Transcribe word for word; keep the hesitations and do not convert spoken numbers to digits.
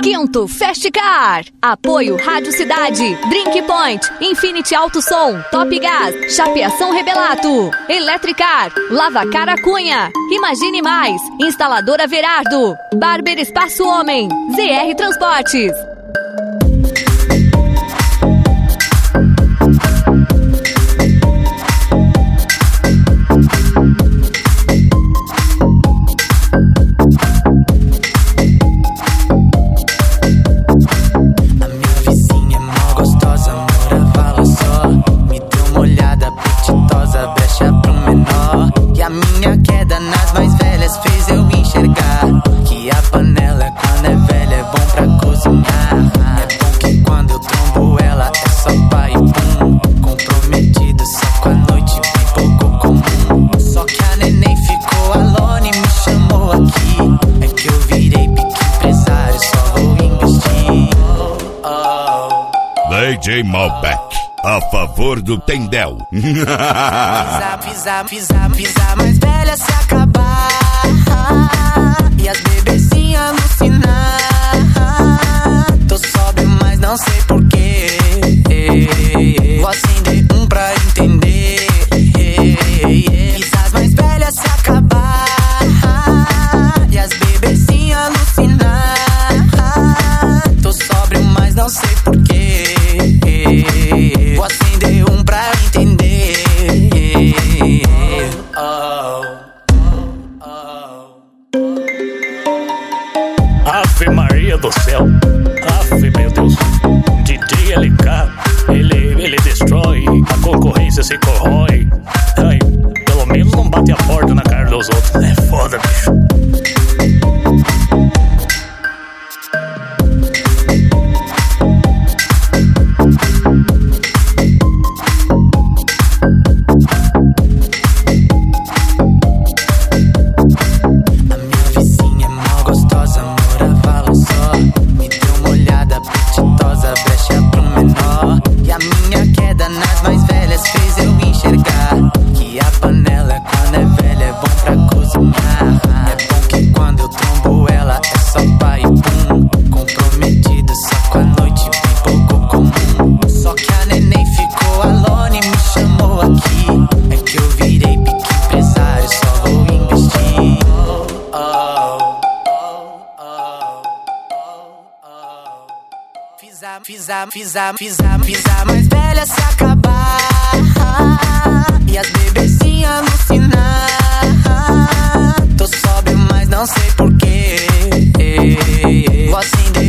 Quinto Festcar. Apoio Rádio Cidade, Drink Point, Infinity Alto Som, Top Gas, Chapeação Rebelato, Eletricar, Lavacar Cunha, Imagine Mais, Instaladora Verardo, Barber Espaço Homem, Z R Transportes. D J Malbec, a favor do Tendel. Pisar, pisar, pisar, pisar, mais velha se acabar e as bebezinhas alucinar. Tô sóbrio, mas não sei porquê. Vou acender um pra entender. Pisar, mais velha se acabar e as bebezinhas alucinar. Tô sóbrio, mas não sei porquê. Vou acender um pra entender. Oh, oh, oh. Ave Maria do céu, ave meu Deus. D J L K, ele, ele destrói, a concorrência se corrói. Ai, pelo menos não bate a porta na cara dos outros. É foda, bicho. Pisar, pisar, pisar, pisar, mais velha se acabar e as bebezinhas alucinar. Tô sóbrio, mas não sei porquê. Vou acender